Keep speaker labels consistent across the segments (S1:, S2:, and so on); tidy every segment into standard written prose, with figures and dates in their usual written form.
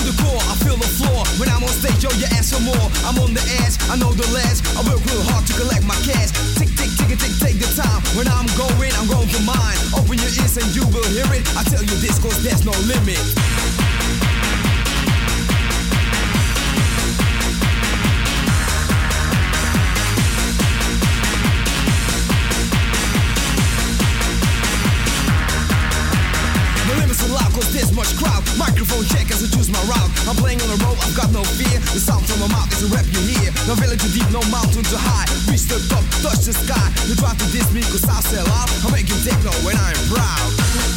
S1: the core, I feel the floor. When I'm on stage, yo, you ask for more. I'm on the edge, I know the last. I work real hard to collect my cash. Tick, tick, tick, tick, take the time. When I'm going for mine. Open your ears and you will hear it. I tell you this, cause there's no limit. Cause there's much crowd. Microphone check as I choose my route. I'm playing on the road, I've got no fear. The sound from my mouth is a rap you hear. No village too deep, no mountain too high. Reach the top, touch the sky. You try to diss me cause I sell out. I'm making techno when I'm proud.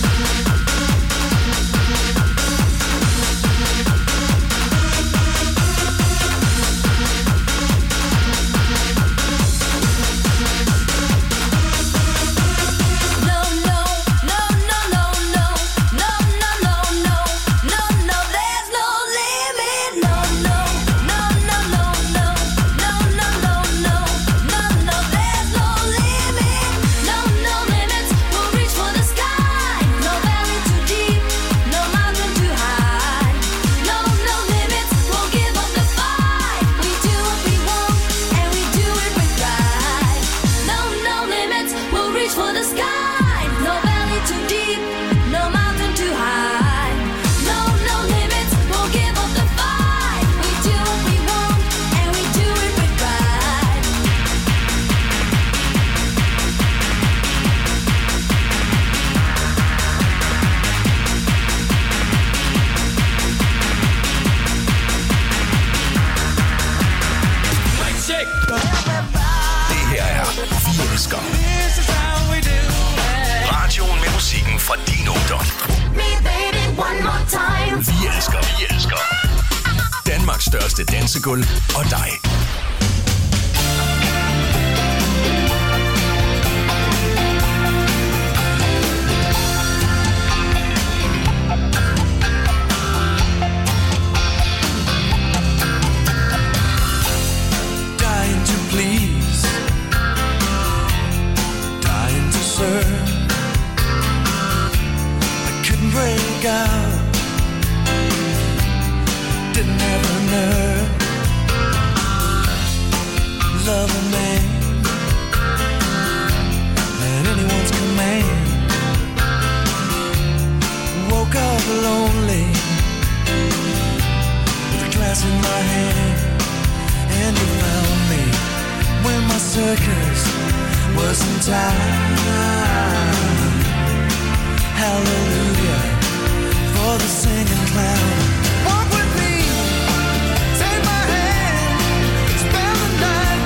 S2: Dansegulv og dig.
S3: Dying to please, dying to serve. I couldn't break out, didn't have the nerve. Love a man at anyone's command. Woke up lonely with a glass in my hand, and you found me when my circus was in time. Hallelujah for the singing clown. Walk with me, take my hand, spend the night.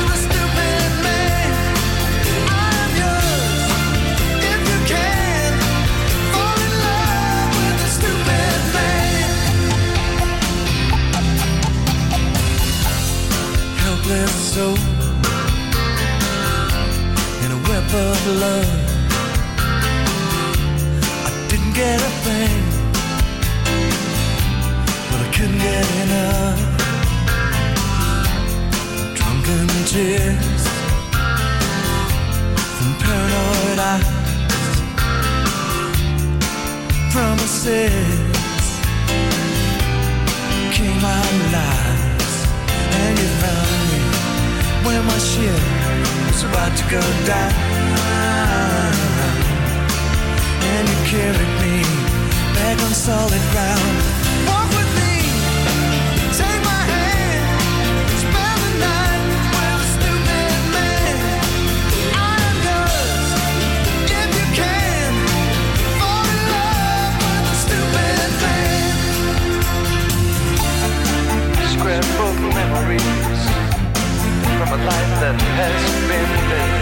S3: Soul in a web of love. I didn't get a thing, but I couldn't get enough. Drunken tears from paranoid eyes, promises came out lies, and you found me when my ship was about to go down, and you carried me back on solid ground. Walk with me, take my hand, spend the night with a stupid man. I'm yours, if you can, fall in love with a stupid man. Scrapbook memories from a life that has been lived.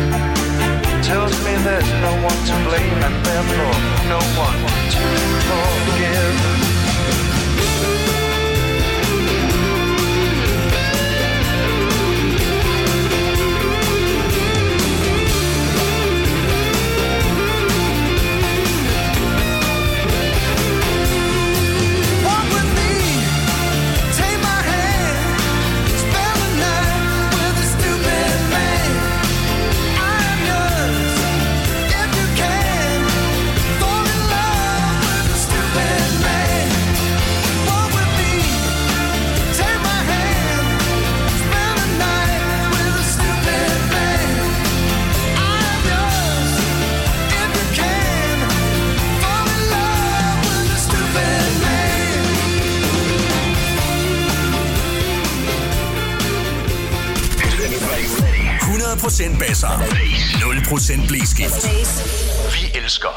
S3: Tells me there's no one to blame and therefore no one to implore.
S2: 100% basser. 0% blæskift. Vi elsker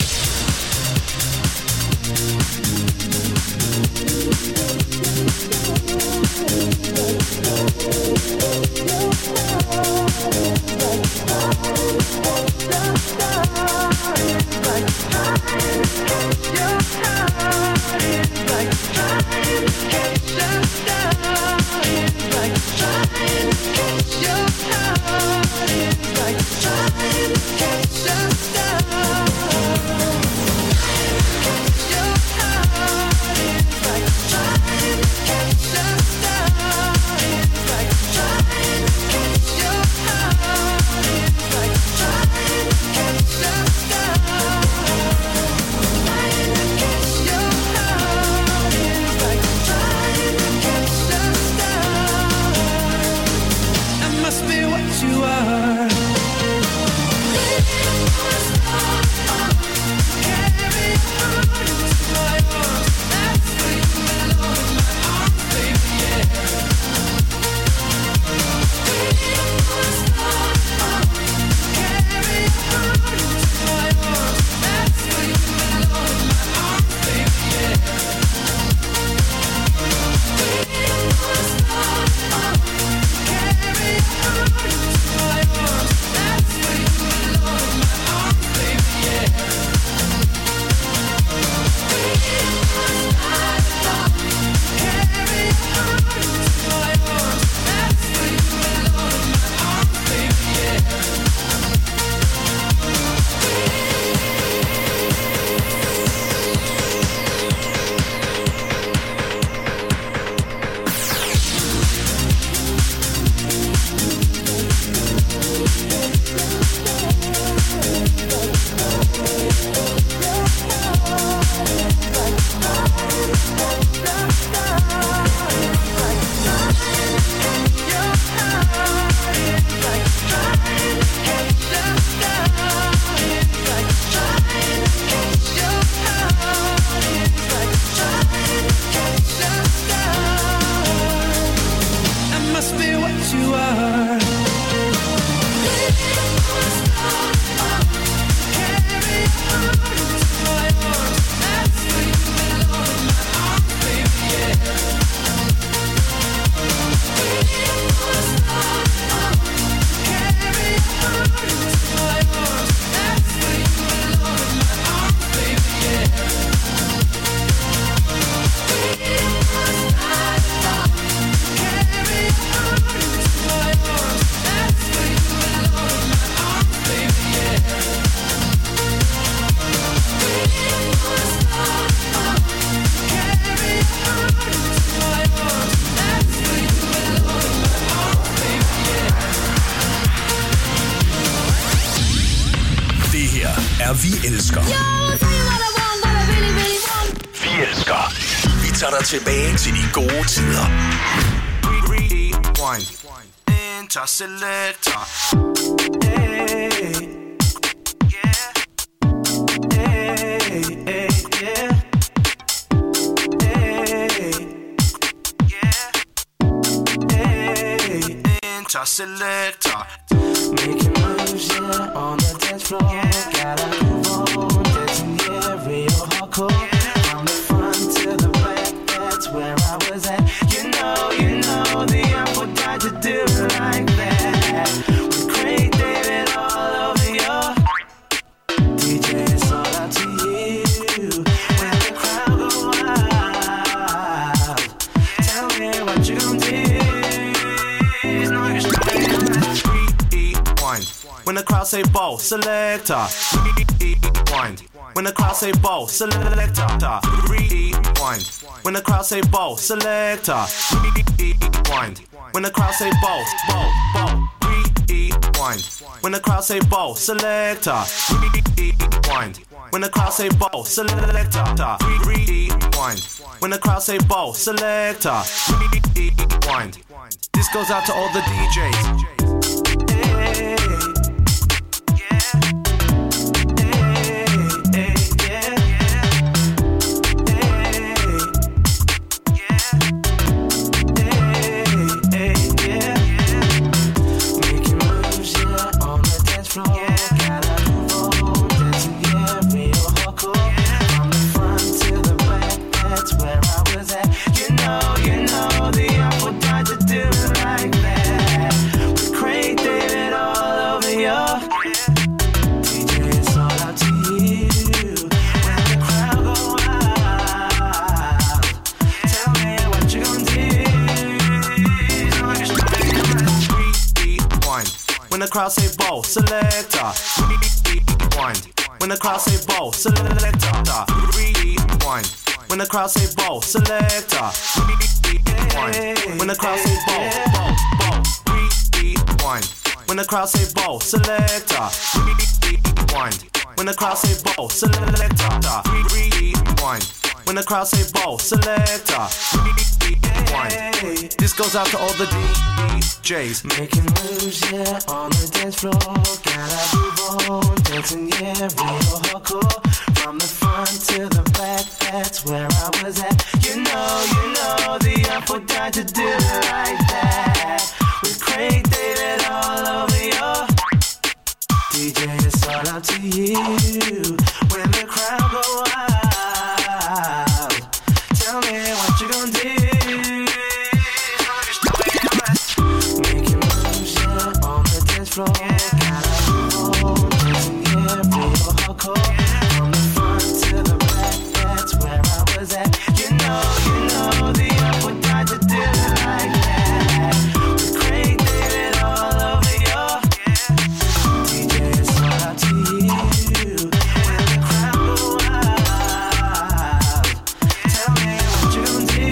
S2: Vi elsker. Vi elsker. Vi tager dig tilbage til de gode tider. Rewind. Interselector. Interselector.
S4: Making moves, yeah, on the dance floor. Gotta move on, dancing, yeah, real hardcore. From the front to the back, that's where I was at. You know, the apple died to do it like that. With Craig David all over your DJ, it's all up to you. When the crowd go wild, tell me what you gon' do.
S5: When the crowd say ball, selector. Rewind. When the crowd say ball, selector. Rewind. When the crowd say ball, selector. Rewind. When the crowd say ball. Rewind. When the crowd say ball, selector. Rewind. When the crowd say ball, selector. Rewind. When the crowd say ball, selector. Rewind. This goes out to all the DJs.
S4: Making moves, yeah. that's where I was at. You know, the apple died to do it like that. With Craig David all over you. DJ, it's all up to you. When the crowd go wild, tell me what you gonna do.
S5: Rewind. When the crowd say ball, selector. Rewind. When the crowd say ball, selector. Rewind. When the crowd say ball, selector. Rewind. When the crowd say ball, rewind. When the crowd say ball, selector. Rewind. When the crowd say ball, selector. Rewind. When the crowd say ball, selector. Rewind. This goes out to all the DJs.
S4: Making moves, yeah, on the dance floor. Gotta move on, dancing, yeah, real hardcore. From the front to the back, that's where I was at. You know, the apple died to do it like that. With Craig David all over you. DJ, it's all up to you. When the crowd go wild, tell me what you gonna do. Making moves, yeah, on the dance floor. Gotta move on, dancing, yeah, real hardcore. From the front to the back, that's where I was at. You know, the apple died to do it like that. With Craig David all over you. DJ, it's all up to you. When the crowd go wild, tell me what you gonna do.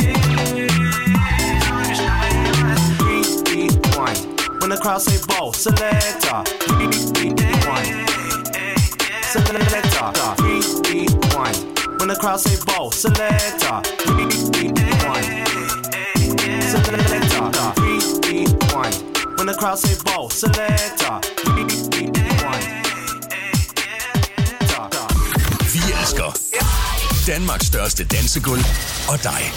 S5: Rewind. When the crowd say ball, selector. Rewind. Selector. Rewind. When the crowd say ball, selector. Rewind. Selector. Rewind. When the crowd say ball, selector. Rewind.
S2: Vi elsker Danmarks største dansegulv og dig.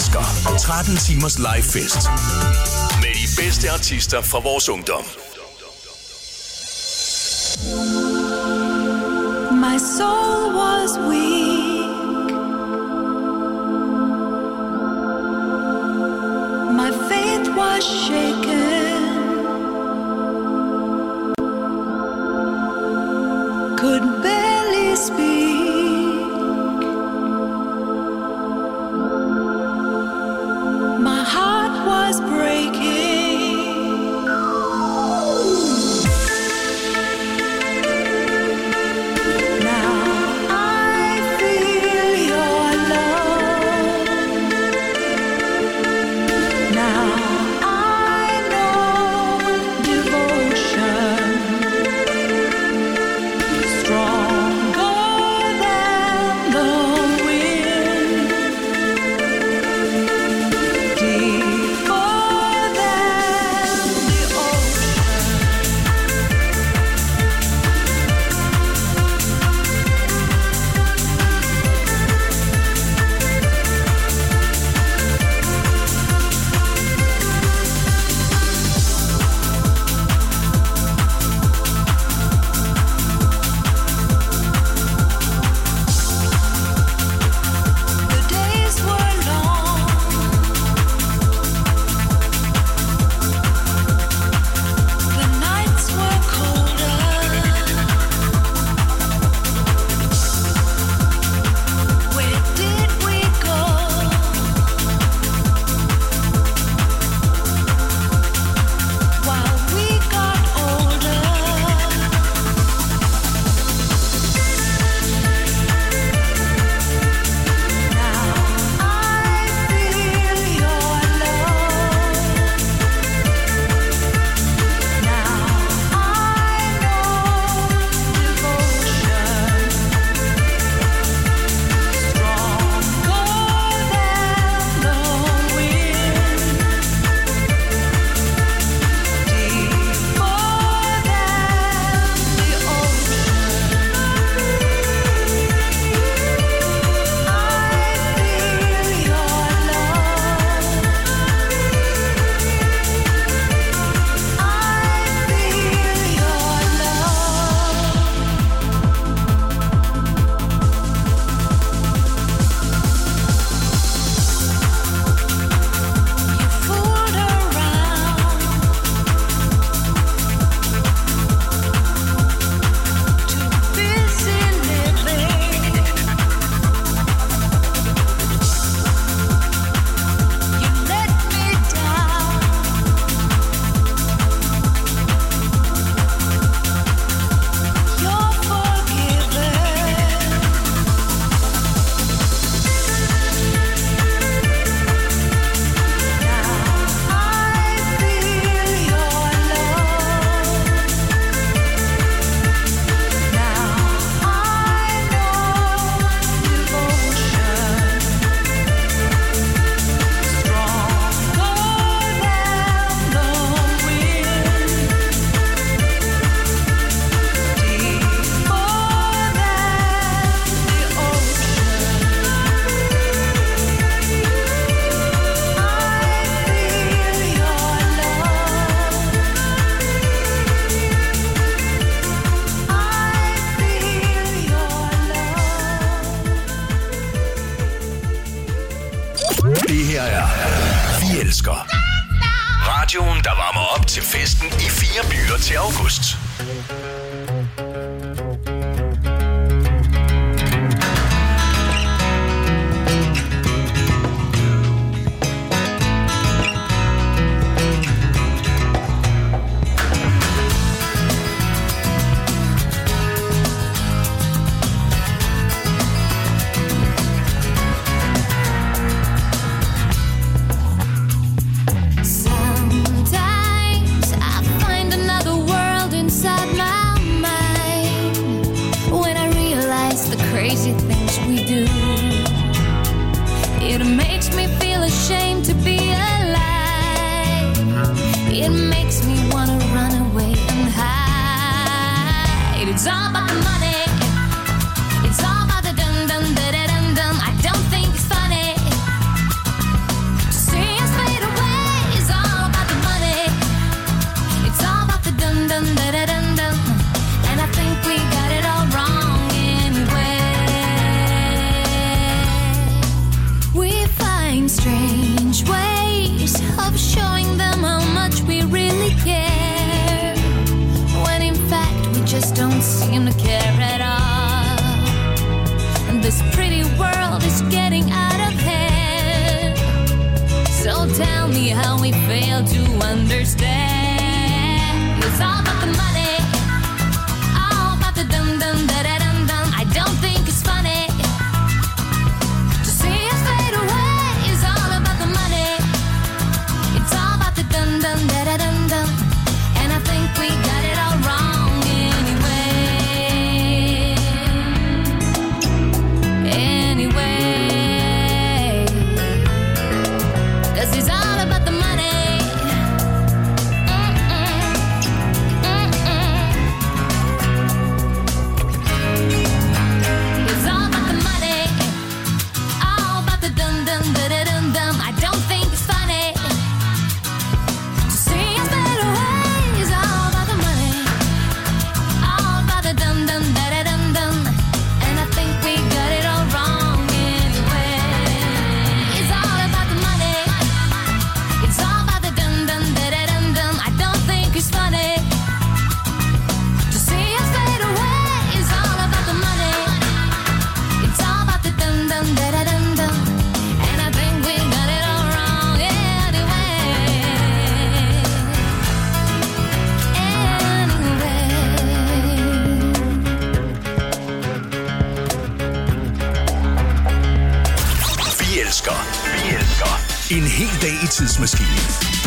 S2: elsker. 13 timers live fest. Med de bedste artister fra vores ungdom.
S6: My soul was weak. My faith was shaken. Could barely speak. My heart was breaking. Now I feel your love. Now I know devotion. Stronger than the wind, deeper than the ocean. The days were long. The nights were colder. Where did we go? While we got older. Now I feel your love. Now I know devotion. Stronger than the wind, deeper than the ocean. I feel your love. I feel your love. You fooled around. Too busy living. You let me down. You're forgiven. Now I feel your love. Now I know devotion. Stronger than the wind, deeper than the ocean. I feel your love. I feel your love.
S2: Det her er Vi elsker. Radioen, der varmer op til festen i 4 byer til august.
S7: Sometimes I find another world inside my mind when I realize the crazy things we do. It makes me feel ashamed to be alive. It makes me wanna run away and hide. It's all about the money. It's all about the dum dum da da dum dum. I don't think it's funny. don't seem to care at all. And this pretty world is getting out of hand. So tell me how we fail to understand. It's all about the money, all about the dum dum da da dum dum. I don't think it's funny to see us fade away. It's all about the money. It's all about the dum dum da da dum dum. And I think we got it all wrong anyway. Anyway, 'cause it's all about the money. It's all about the money, all about the dum dum da da dum dum. I don't think it's funny to see us fade away. It's all about the money, all about the dum dum da da dum dum. And I think we got it all wrong anyway. It's all about the money, it's all about the dum dum da da dum dum. I don't think it's funny to see us fade away. It's all about the money, it's all about the dum dum da da dum dum. And I think we got it all wrong anyway.
S2: Vi elsker en hel dag i tidsmaskinen.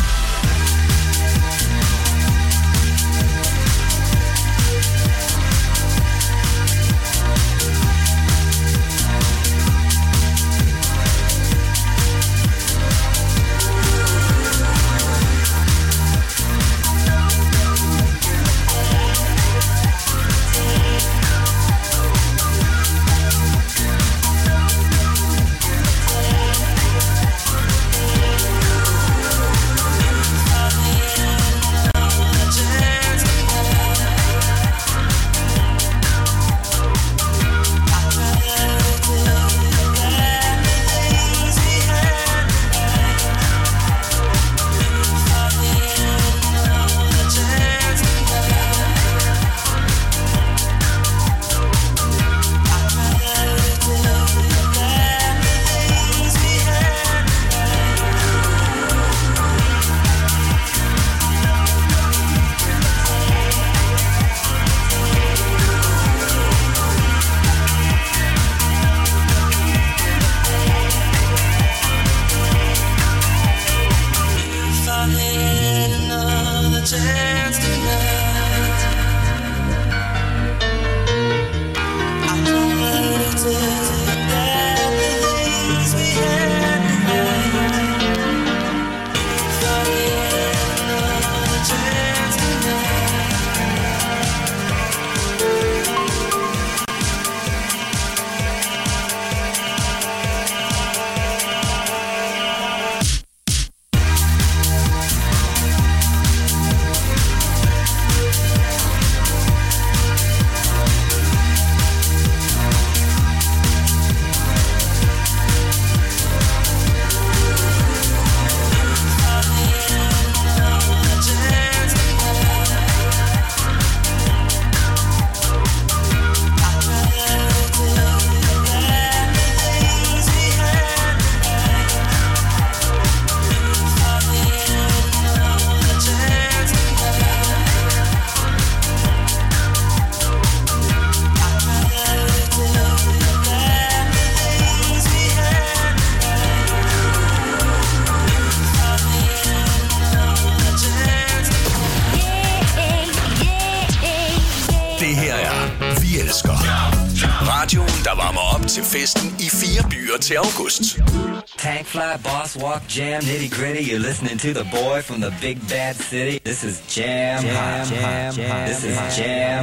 S2: Radioen, der varmer op til festen i 4 byer til august.
S8: Tank fly, boss walk, jam, nitty gritty. You're listening to the boy from the big bad city. This is Jam Hot. This is Jam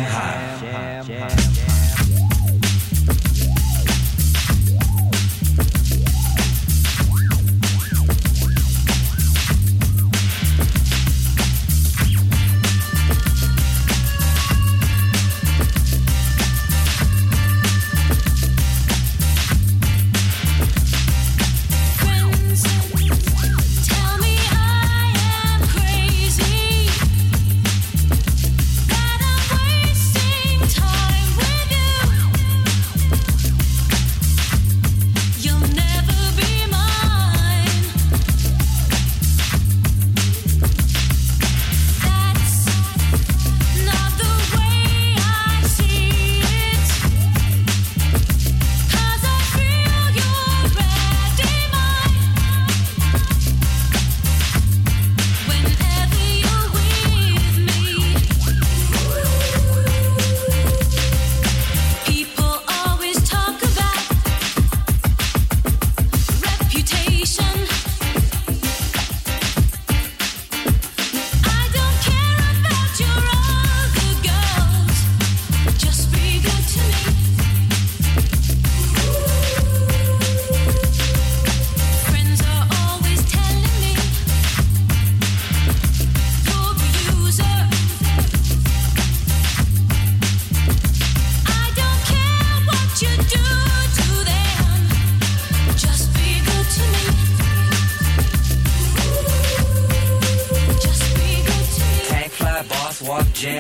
S8: Hot.
S7: Tell me I am crazy, that I'm wasting time.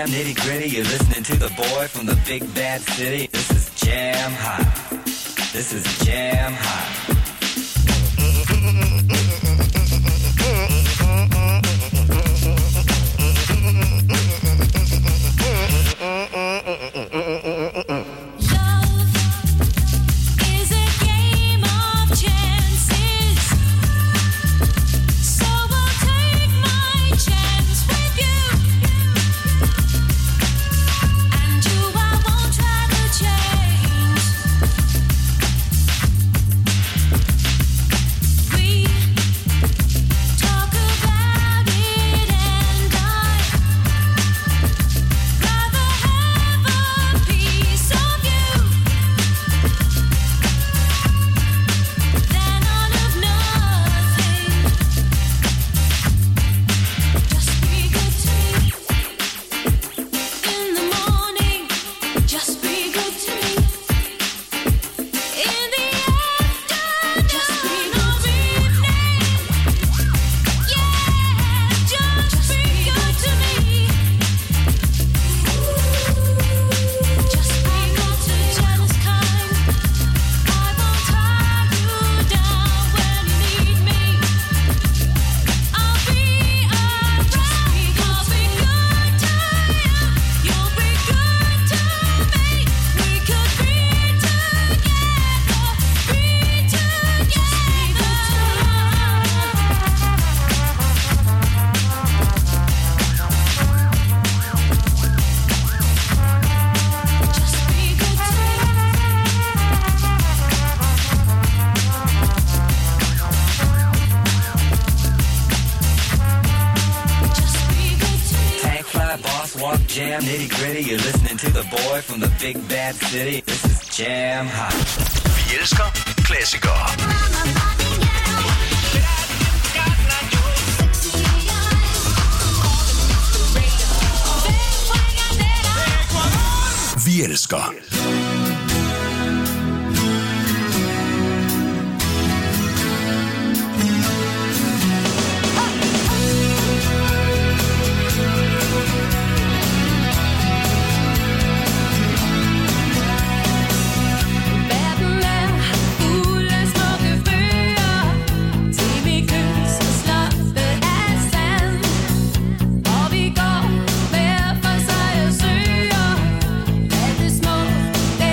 S8: jam nitty gritty. You're listening to the boy from the big bad city. This is Jam Hot. This is Jam Hot. Jam nitty gritty. You're listening to the boy from the big bad city. This is Jam Hot.
S2: Vi elsker klassikere. Vi elsker.
S7: Små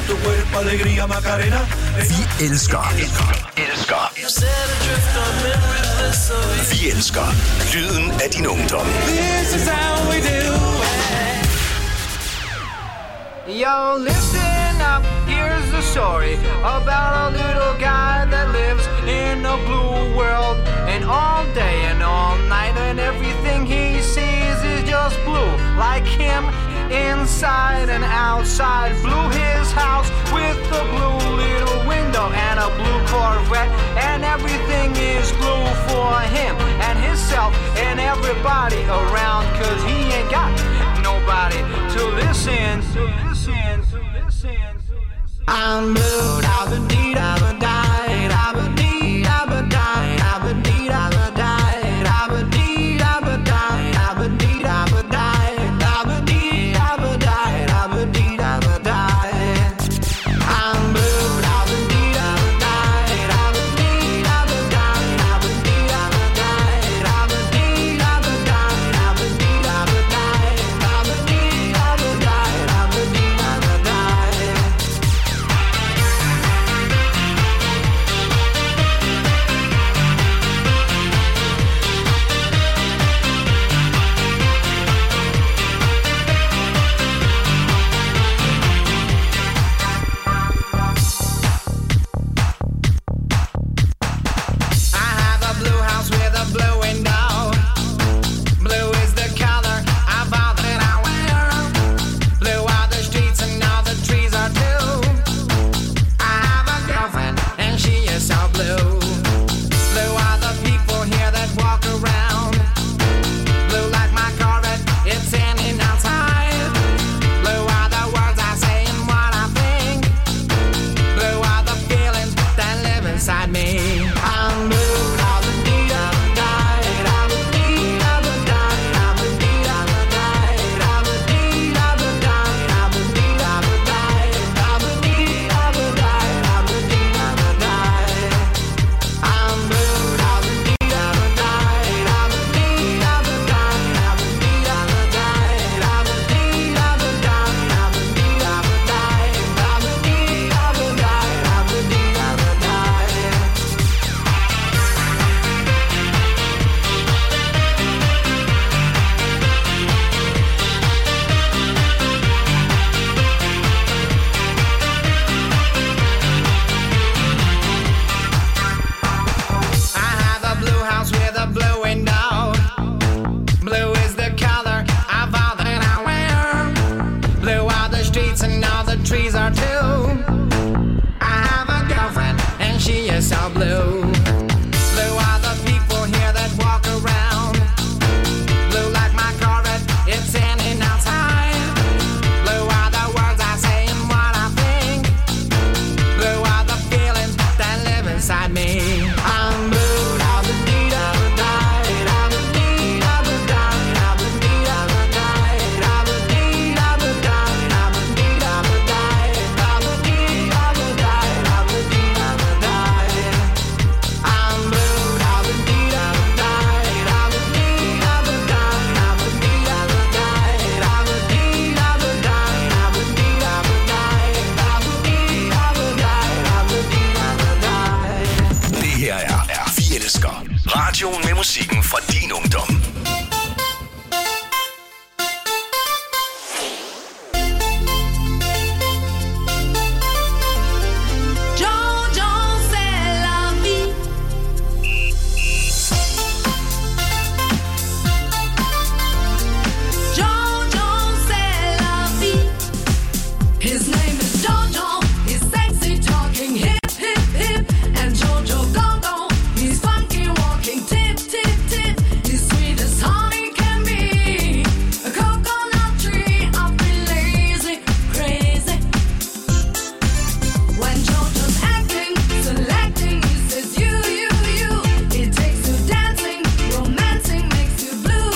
S3: tu cuerpo, alegría, Macarena.
S2: Vi elsker. Vi elsker lyden af din ungdom.
S3: This is how we do it.
S9: Yo, listen up, here's the story about a little guy that lives in a blue world. And all day and all night, and everything he sees is just blue. Like him, inside and outside. Blue his house with a blue little window and a blue Corvette. And everything is blue for him and himself and everybody around. Cause he ain't got nobody to listen. I'm blue, da-ba-dee, da-ba-die, da-ba-dee, da-ba-die, da-ba-dee, da-ba-die, da-ba-dee, da-ba-die, da-ba-dee, da-ba-die, da-ba-dee, da-ba-die, da-ba-dee, da-ba-die. I'm blue, da-ba-dee, da-ba-die, da-ba-dee, da-ba-die, da-ba-dee, da-ba-die, da-ba-dee, da-ba-die, da-ba-dee, da-ba-die, da-ba-dee, da-ba-die, da-ba-dee, da-ba-die.
S2: Radioen med musikken fra din ungdom.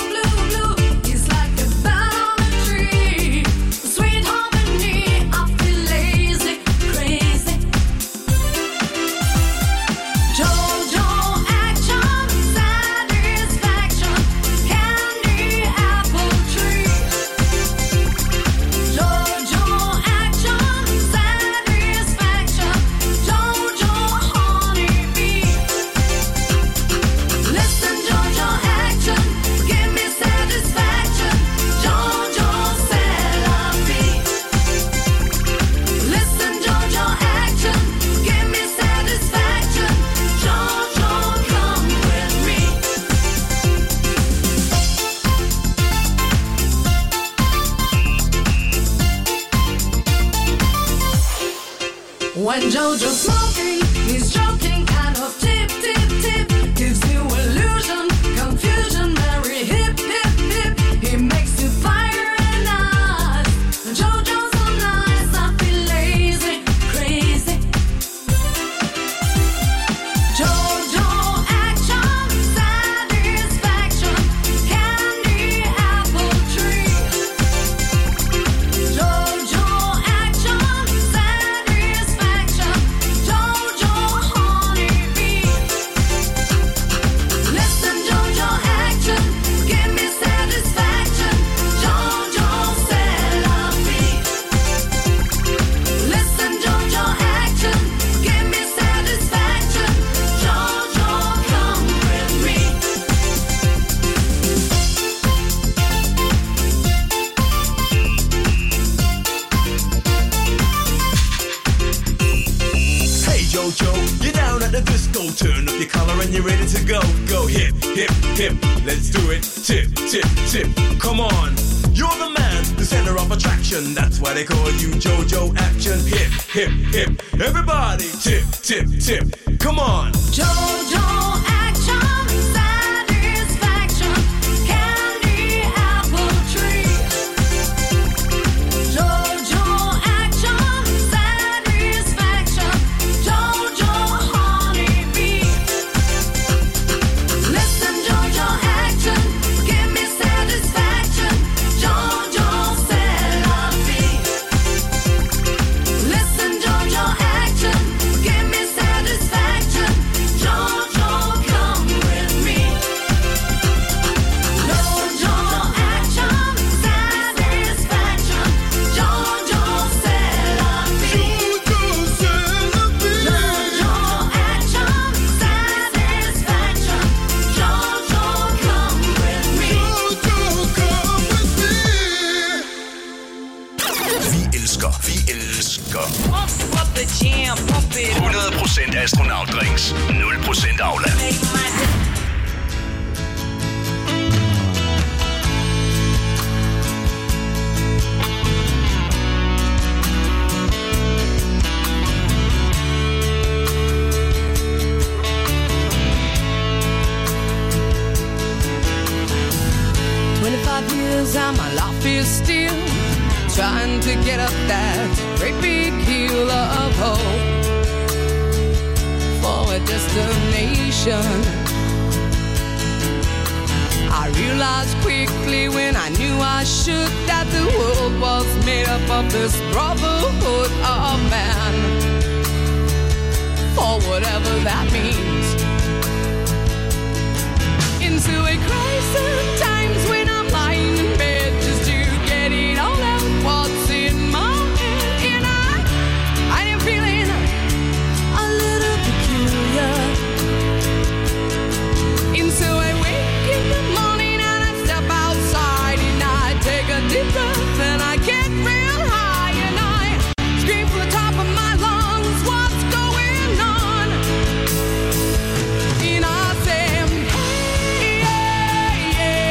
S7: Feel
S6: When Jojo's smoking, he's joking, kind of tip, tip, tip. Gives you illusion, confusion, very hip, hip, hip. He makes you fire and ice. Jojo's so nice, I feel lazy, crazy. Jojo action, satisfaction, candy apple tree. Jojo action, satisfaction, Jojo honeybee. Listen, Jojo action, give me satisfaction, Jojo celebi. Listen, Jojo action, give me satisfaction, Jojo come with me.
S1: Hey Jojo, you're down at the disco. Turn up your collar and you're ready to go. Go hip, hip, hip. Let's do it. Tip, tip, tip. Come on. You're the man, the center of attraction. That's why they call you Jojo Action. Hip, hip, hip. Everybody, tip, tip, tip. Come on.
S6: Jojo action, satisfaction, candy apple tree. Jojo action, satisfaction, Jojo honeybee. Listen, Jojo action, give me satisfaction, Jojo celebi. Listen, Jojo action, give me satisfaction, Jojo come with me. Jojo action, satisfaction, Jojo celebi. Jojo action, satisfaction, Jojo come with me.
S2: Vi elsker. 100% astronautdrinks, 0% Aula.
S6: Years and my life is still trying to get up that great big hill of hope for a destination. I realized quickly when I knew I should that the world was made up of this brotherhood of man, for whatever that means. Into a crisis times when I'm lying in bed just to get it all out what's in my head. And I am feeling a little peculiar. And so I wake in the morning and I step outside and I take a deep breath and I get real high and I scream from the top of my lungs, what's going on? And I say, hey, hey, hey.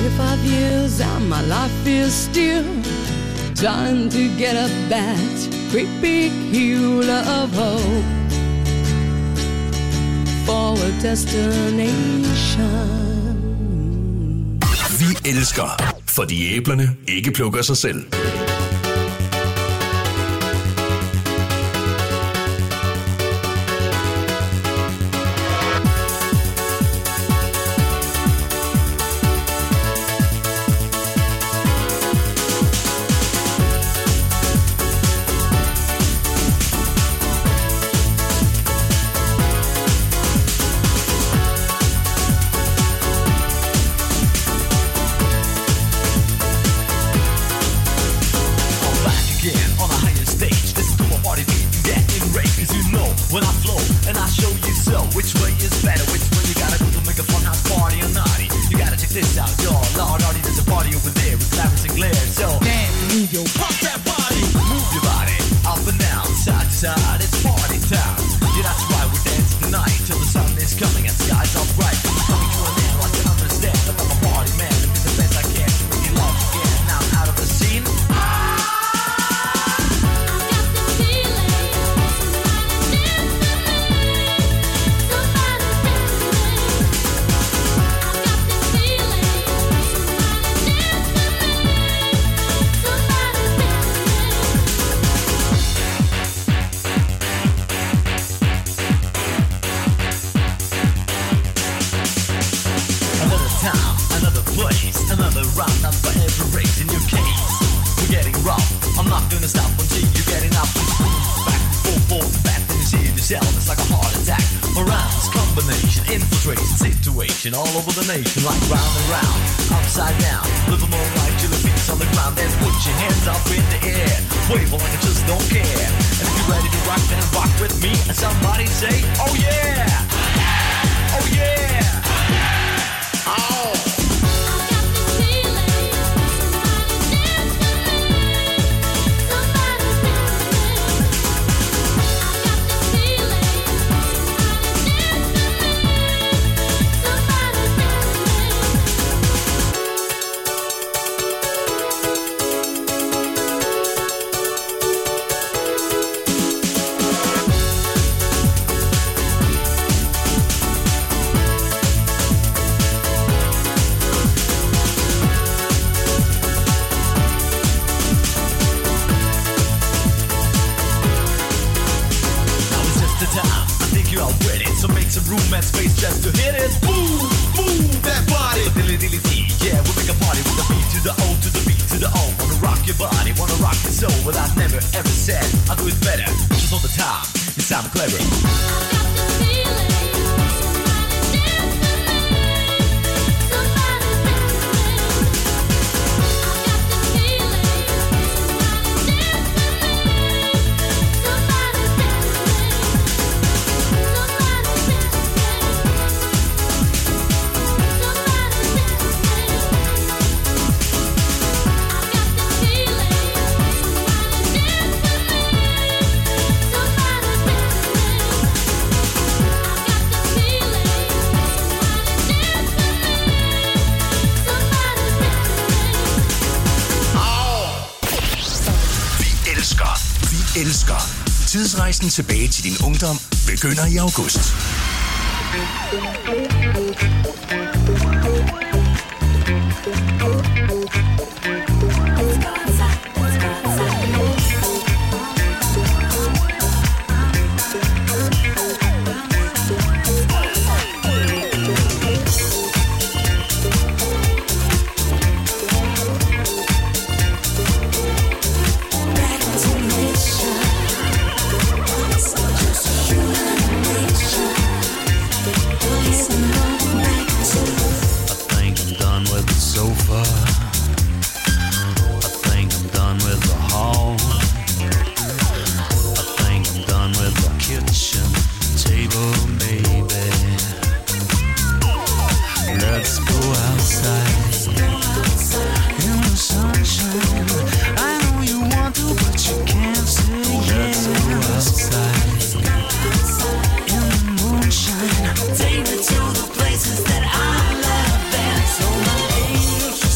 S6: 25 years and my life is still trying to get up that great big hill of hope for a destination.
S2: Vi elsker, fordi æblerne ikke plukker sig selv.
S10: All over the nation, like round and round, upside down. Live a more life till the feet's on the ground. Then put your hands up in the air, wave like I just don't care. And if you're ready to rock, then rock with me. And somebody say, oh yeah, oh yeah, oh.
S2: Tidsrejsen tilbage til din ungdom begynder i august.
S3: Take me to the places that I love, and so my angels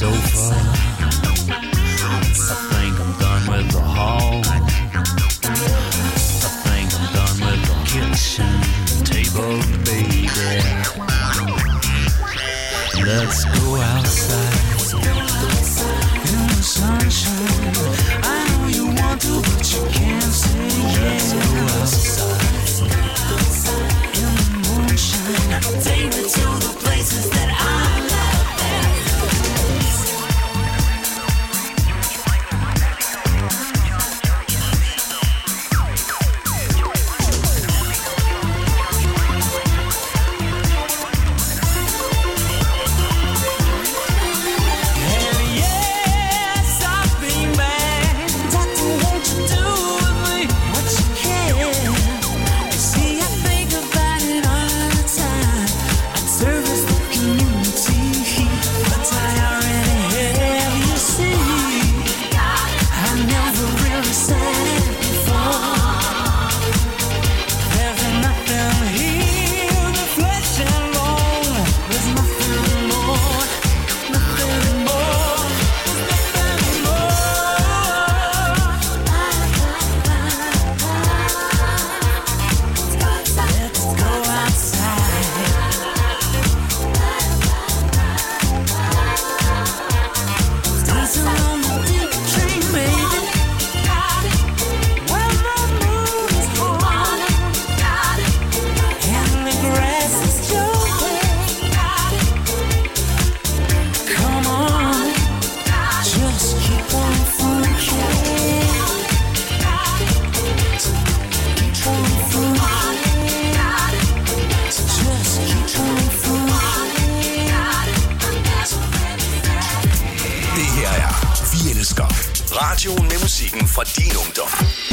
S11: sofa. I think I'm done with the hall. I think I'm done with the kitchen table, baby. Let's go outside in the sunshine. I know you want to, but you can't say yes. Let's go outside in the moonshine. Take me to the places that I love.
S2: Radioen med musikken fra din ungdom.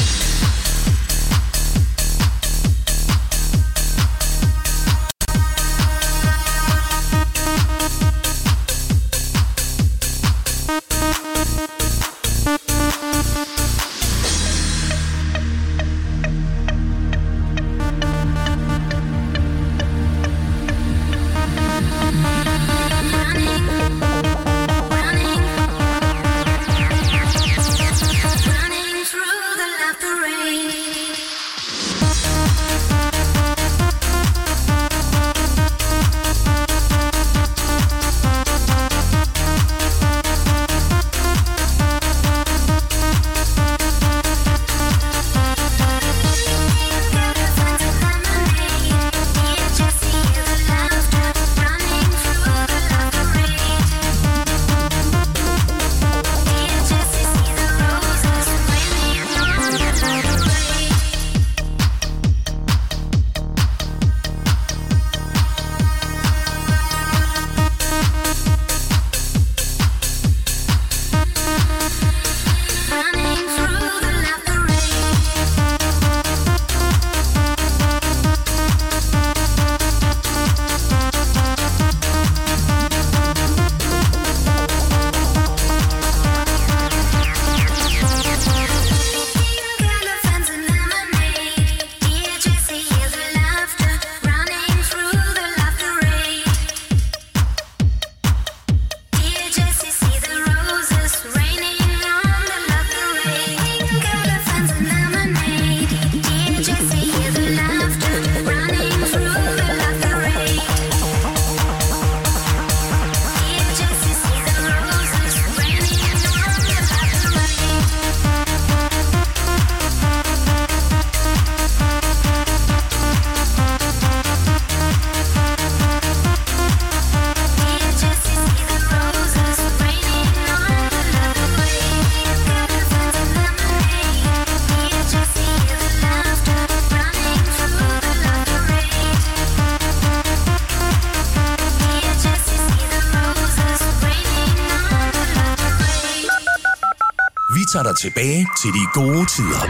S2: Tager dig tilbage til de gode tider.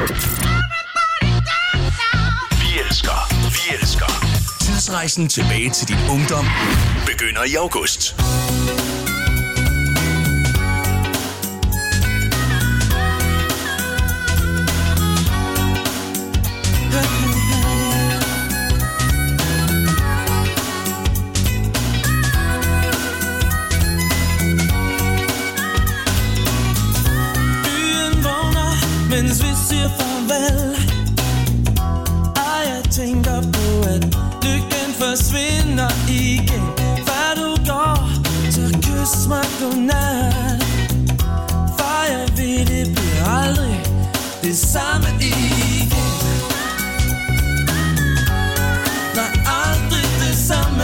S2: Vi elsker. Tidsrejsen tilbage til din ungdom begynder i august.
S11: forsvinder igen. Før du går, så kys mig godnat. For jeg ved, det bliver aldrig det samme igen. Nej, aldrig det samme.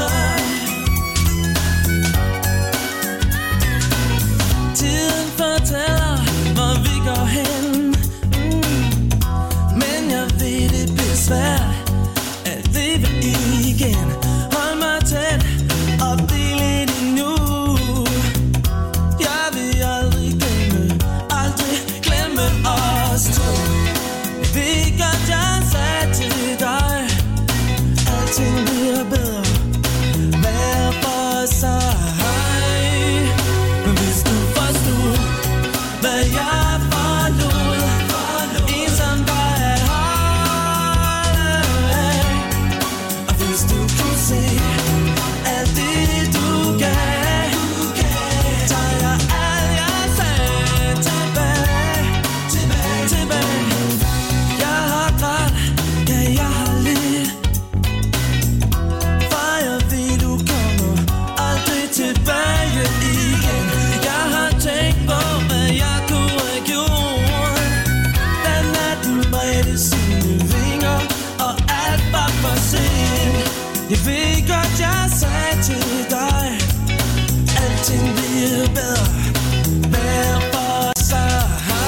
S11: Tiden fortæller, hvor vi går hen. Men jeg ved, det bliver svært at leve igen. Hold mig tæt og bliv lidt endnu. Jeg vil aldrig glemme os to. Jeg ved godt, jeg sagde til dig, alting bliver bedre hver for sig. Men hvis du forstod, hvad jeg forlod, ensom var at holde af. Og hvis du kunne se alt det du gav, tager jeg alt jeg sagde tilbage. Jeg har grædt, ja jeg har lidt. For jeg ved du kommer aldrig tilbage igen. Jeg har tænkt på hvad jeg kunne have gjort, da natten bredte sine vinger og alt var for sent. Jeg ved godt jeg sagde til dig, alting bliver bedre hver for sig.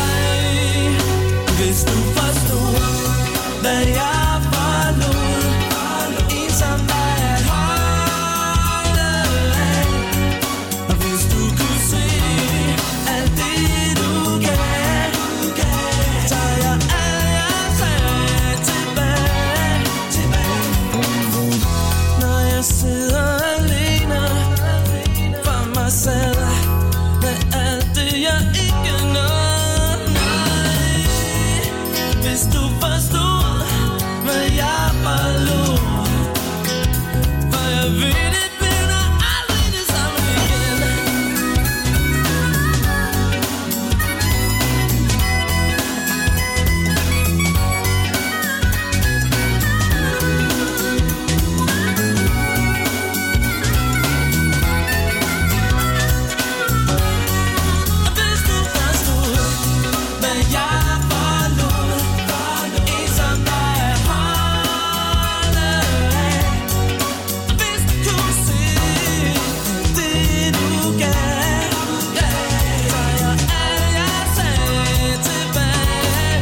S11: Hvis du forstod hvad jeg forlod, ensom var at holde af. Og hvis du kunne se alt det du gav, tager jeg alt jeg sagde tilbage. Når jeg sidder alene for mig selv, med alt det jeg ikke nåede. Nej, hvis du forstod hvad jeg forlod, for jeg ved det bliver aldrig det samme igen. Og hvis du forstod hvad jeg forlod, ensom var at holde af. Hvis du kunne se det du gav, tager jeg alt jeg sagde tilbage.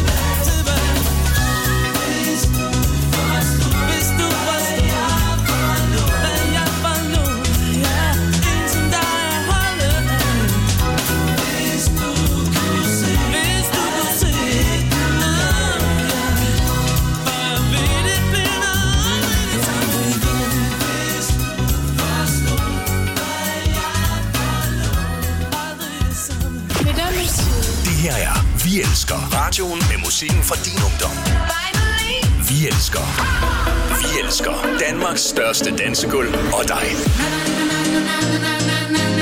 S11: Hvis du forstod hvad jeg forlod, ja, ensom der er holde af. Hvis du kunne se, for jeg ved det bliver aldrig det samme igen. Hvis du forstod hvad jeg forlod, aldrig det samme.
S2: Det her er Vi Elsker. Radioen med musikken fra din ungdom. Vi elsker. Vi elsker Danmarks største dansegulv og dig.
S7: Na, na, na, na, na, na, na, na.